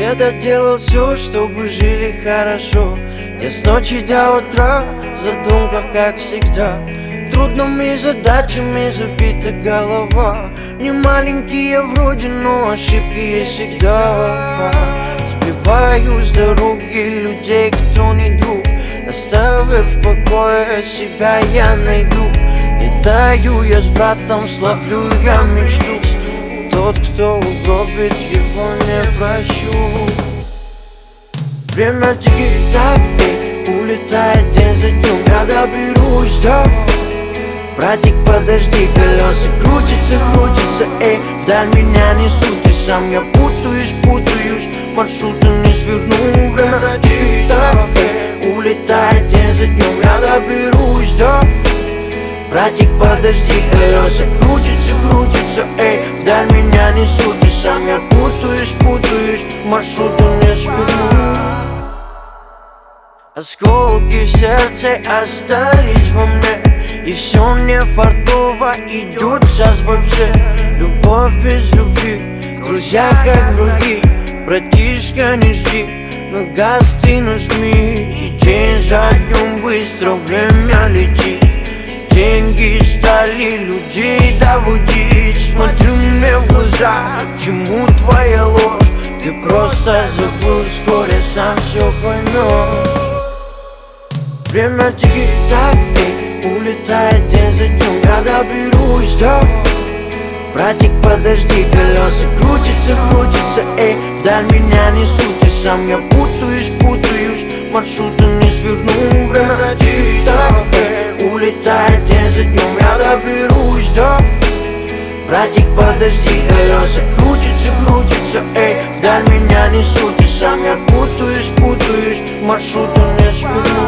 Где-то делал все, чтобы жили хорошо. Я с ночи до утра в задумках, как всегда. Трудными задачами забита голова. Не маленькие вроде, но ошибки есть всегда. Сбиваю с дороги людей, кто не друг. Оставив в покое себя, я найду. Летаю я с братом, славлю я мечту. Тот, кто угробит, его не прощу. Время тикит-так, улетает день за днем. Я доберусь, да. Братик, подожди, колеса крутятся, крутятся, вдаль меня несут. И сам я путаюсь, маршруты не сверну. Время тикит-так, улетает день за днем. Я доберусь, да. Братик, подожди, колеса крутятся, крутятся, вдаль меня несут. И сам я путаюсь, маршруты не сверну. Осколки в сердце остались во мне, и все мне фартово идет сейчас вообще. Любовь без любви, друзья как враги. Братишка, не жди, на газ ты нажми. И день за днем быстро время летит. Деньги стали людей доводить. Смотрю мне в глаза, к чему твоя ложь? Ты просто забыл, вскоре сам все поймешь. Время тикит-так, улетает день за днем. Я доберусь, да. Братик, подожди, колеса крутятся, крутятся, вдаль меня несут. И сам я путаюсь, маршруты не сверну. Время тикит-так, улетает день за днем. Я доберусь, да. Братик, подожди, колеса крутятся, крутятся, вдаль меня несут. И сам я путаюсь, маршруты не сверну.